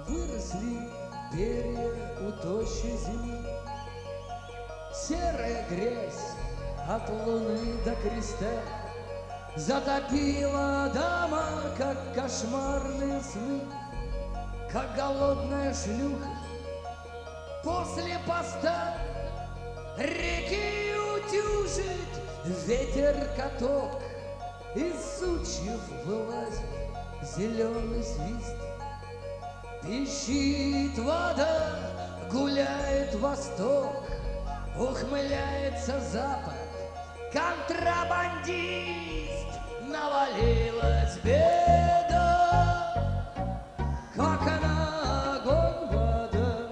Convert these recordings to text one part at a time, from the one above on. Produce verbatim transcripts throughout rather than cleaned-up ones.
выросли перья у тощей земли. Серая грязь от луны до креста затопила дома, как кошмарные сны, как голодная шлюха после поста реки утюжит ветер-каток. Из сучьев вылазит зеленый свист, пищит вода, гуляет восток, ухмыляется запад, контрабандист. Навалилась беда, как на огонь вода,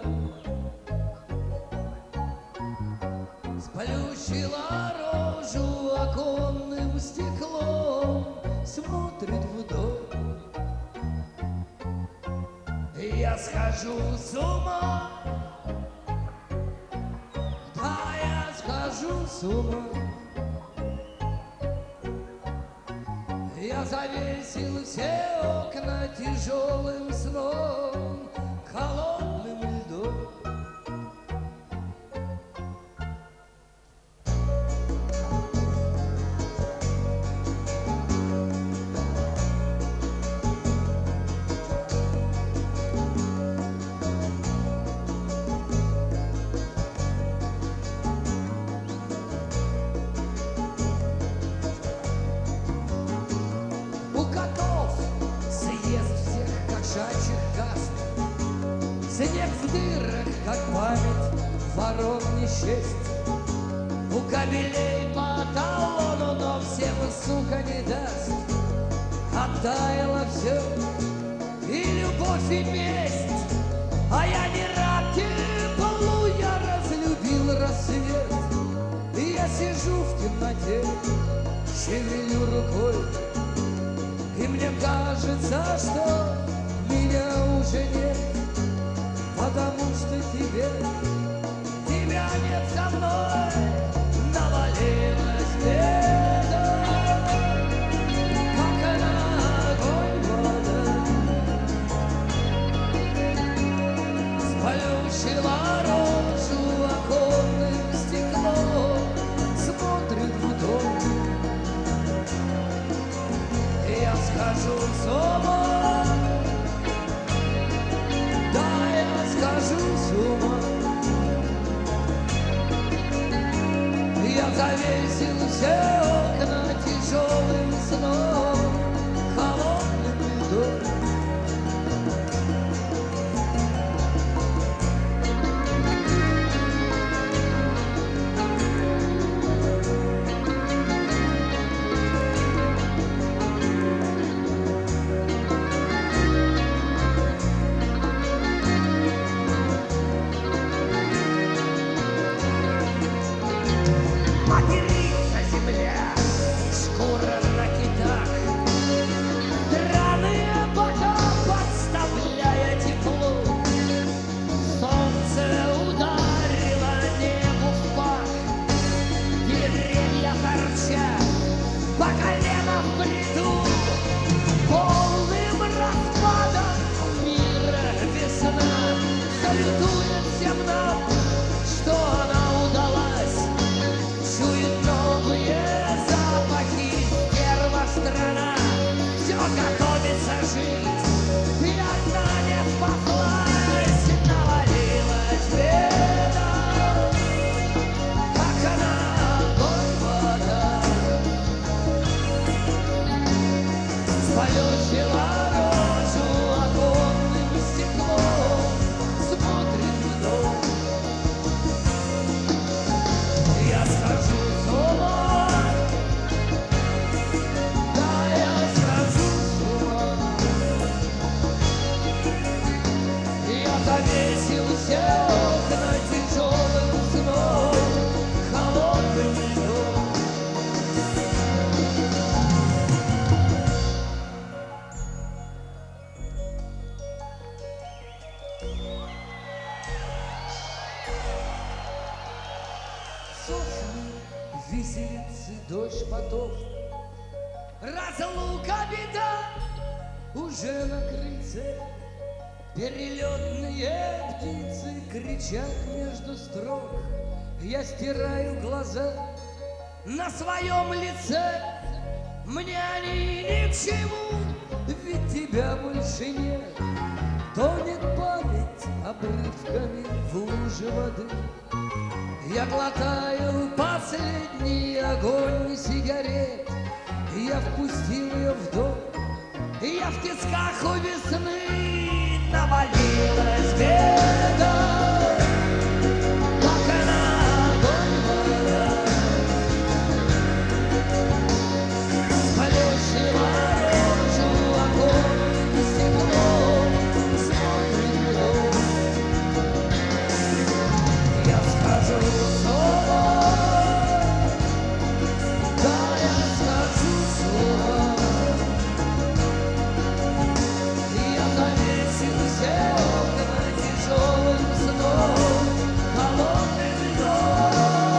сплющила рожу оконным стеклом, смотрит в дом. Я схожу с ума, да, я схожу с ума. Я завесил все окна тяжелым сном, холодным льдом. Снег в дырах, как память ворон не счесть. У кабелей по талону, но всем, сука, не даст. Оттаяло все, и любовь, и месть. А я не рад теплу, я разлюбил рассвет. И я сижу в темноте, шевелю рукой, и мне кажется, что меня уже нет. Потому что тебе, тебя нет со мной, навалилась беда, как на огонь вода, сплющила рожу оконным стеклом, смотрит в дом. Я схожу с ума, схожу с ума. Я завесил все окна тяжелым сном, холодным льдом. Матерится земля, шкура на китах, драные бока подставляя теплу. Солнце ударило небу в пах, деревья торчат по колено в бреду. Полным распадом мира весна салютует всем нам, что она удалась. Чует новые запахи страна, все готовится жить, и одна не спаслась. Навалилась беда, как на огонь вода, сплющила рожу оконным стеклом, смотрит в дом. Я схожу с ума, да, я схожу с ума. Я завесил все окна тяжелым сном, холодным льдом. Сосны, виселицы, дождь, поток, разлука, беда уже на крыльце. Перелетные птицы кричат между строк. Я стираю глаза на своем лице. Мне они ни к чему, ведь тебя больше нет. Тонет память обрывками в луже воды. Я глотаю последний огонь сигарет. Я впустил ее в дом. Я в тисках у весны. Навалилась беда, как она была. Сплющила рожу, огонь, стекло, смотрит дом. Я скажу слово, да, я скажу слово. Я завесил все окна тяжелым сном, холодным льдом.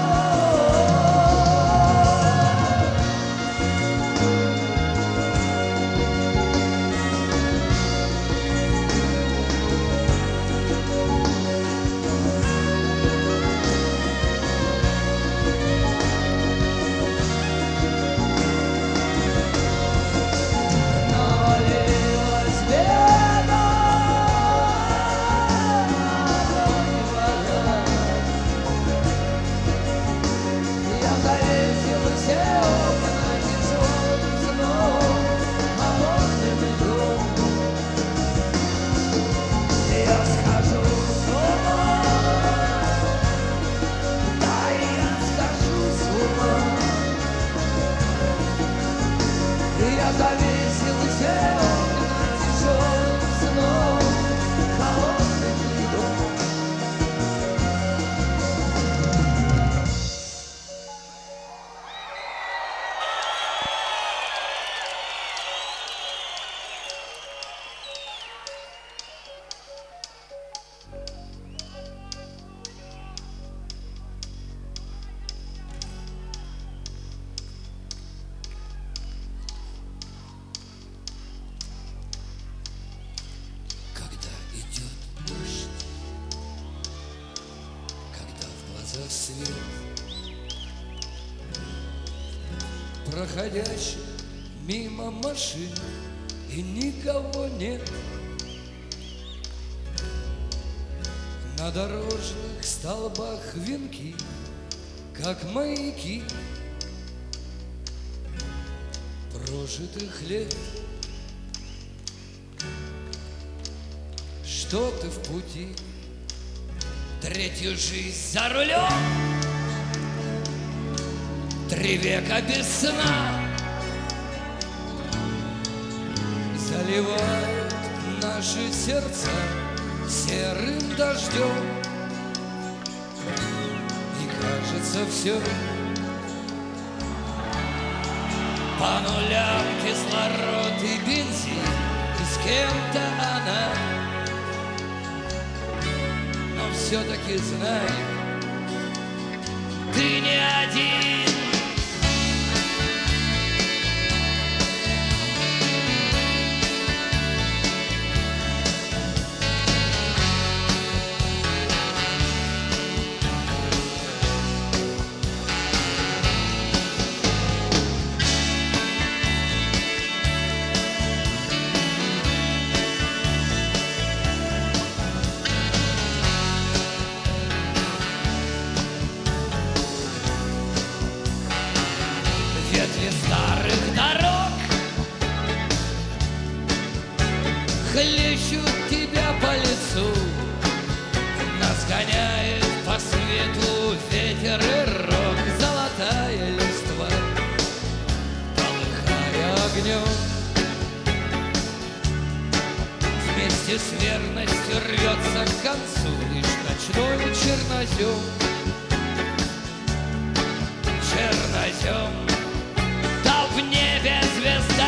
Навалилась беда, огонь, вода. Я завесил все окна тяжелым сном, холодным льдом. Я скажу слово, да, я скажу слово. Я завесил все окна тяжелым сном, холодным льдом. Когда идет дождь, когда в глазах свет, Проходящих мимо машин и никого нет. На дорожных столбах венки, как маяки прожитых лет. Что ты в пути, третью жизнь за рулем, три века без сна заливают наши сердца серым дождем. И кажется все по нулям, кислород и бензин, и с кем-то она. Но все-таки знай, ты не один. Ветви старых дорог хлещут тебя по лицу. Нас гоняет по свету ветер и рок. Золотая листва, полыхая огнем, вместе с верностью рвется к концу лишь ночной чернозем. Чернозем, там в небе звезда.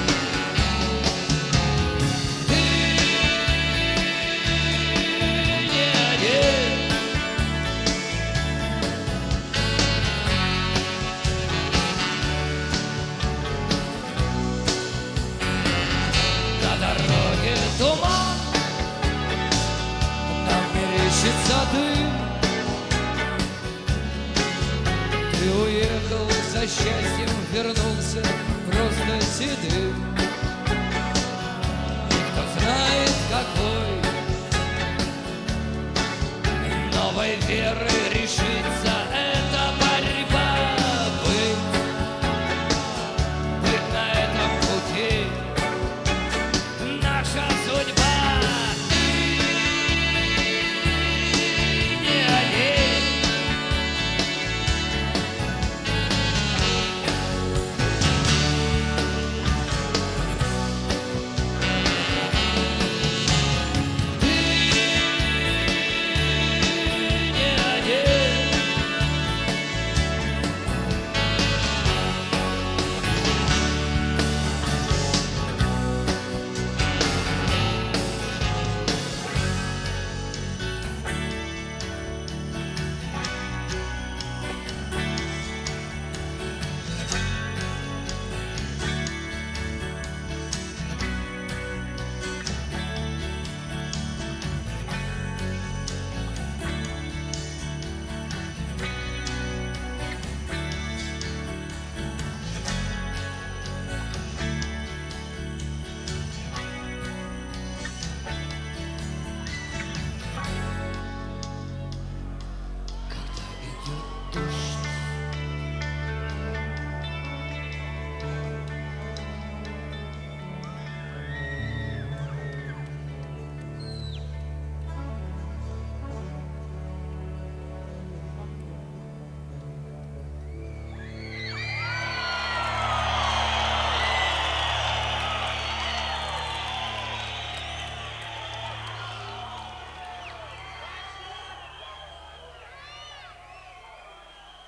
Ты мерещится дым. Ты уехал за счастьем, вернулся просто седым. Кто знает, какой новой веры решится